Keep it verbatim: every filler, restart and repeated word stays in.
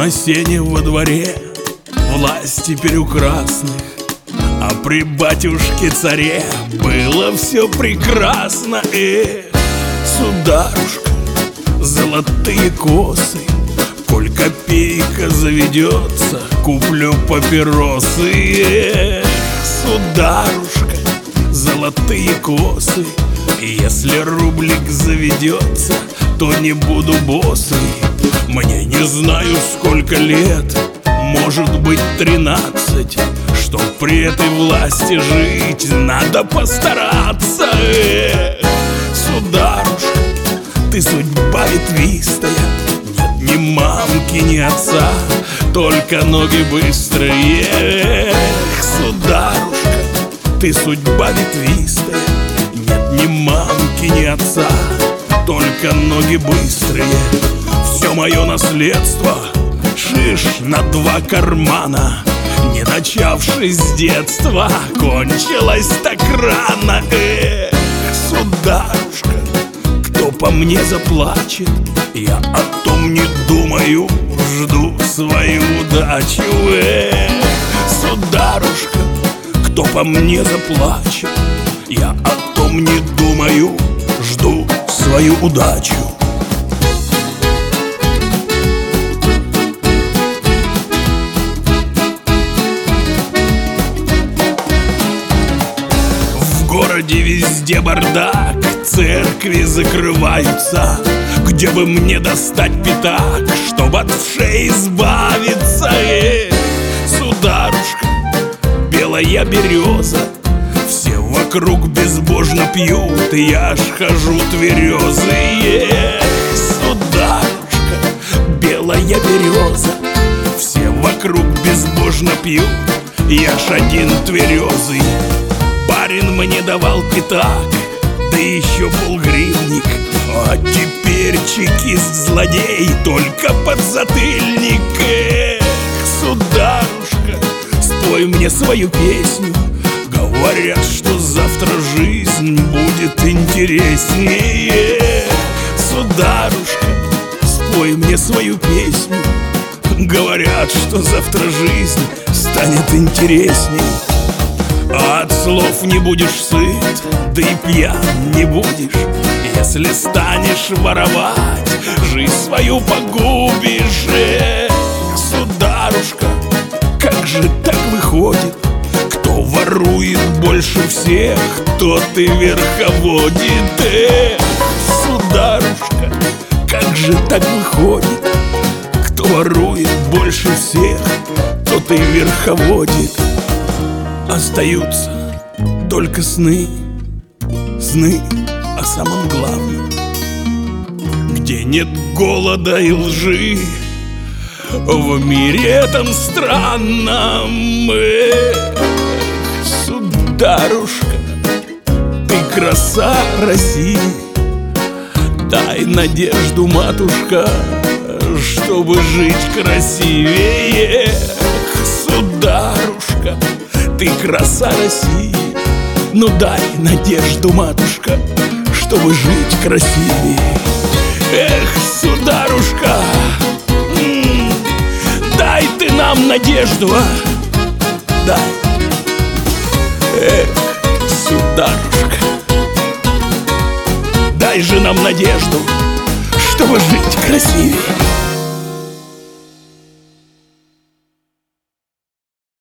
на сене во дворе власть теперь у красных, а при батюшке-царе было все прекрасно. Эх, сударушка, золотые косы, коль копейка заведется, куплю папиросы. Эх, сударушка, золотые косы, если рублик заведется, то не буду босый. Мне не знаю сколько лет, может быть тринадцать. Чтоб при этой власти жить, надо постараться. Эх, сударушка, ты судьба ветвистая, нет ни мамки, ни отца, только ноги быстрые. Эх, сударушка, ты судьба ветвистая, нет ни мамки, ни отца, только ноги быстрые. Все мое наследство шиш на два кармана, не начавшись с детства, кончилось так рано. Эх, сударушка, кто по мне заплачет, я о том не думаю, жду свою удачу. Эх, сударушка, кто по мне заплачет, я о том не думаю, жду свою удачу. В городе везде бардак, церкви закрываются. Где бы мне достать пятак, чтоб от вшей избавиться? Эх, сударушка, белая береза, все вокруг безбожно пьют, и я ж хожу тверезый. Эх, сударушка, белая береза, все вокруг безбожно пьют, я ж один тверезый. Барин мне давал пятак, да еще полгривник, а теперь чекист-злодей, только подзатыльник. Эх, сударушка, спой мне свою песню, говорят, что завтра жизнь будет интереснее. Эх, сударушка, спой мне свою песню, говорят, что завтра жизнь станет интересней. А от слов не будешь сыт, да и пьян не будешь, если станешь воровать, жизнь свою погубишь. Эх, сударушка, как же так выходит, кто ворует больше всех, тот и верховодит. Эх, сударушка, как же так выходит, кто ворует больше всех, тот и верховодит. Остаются только сны, сны о самом главном, где нет голода и лжи в мире этом странном. Эх, сударушка, ты краса России, дай надежду, матушка, чтобы жить красивее. Эх, сударушка, ты краса России, ну дай надежду, матушка, чтобы жить красивее. Эх, сударушка, м-м, дай ты нам надежду, а? Дай. Эх, сударушка, дай же нам надежду, чтобы жить красивее.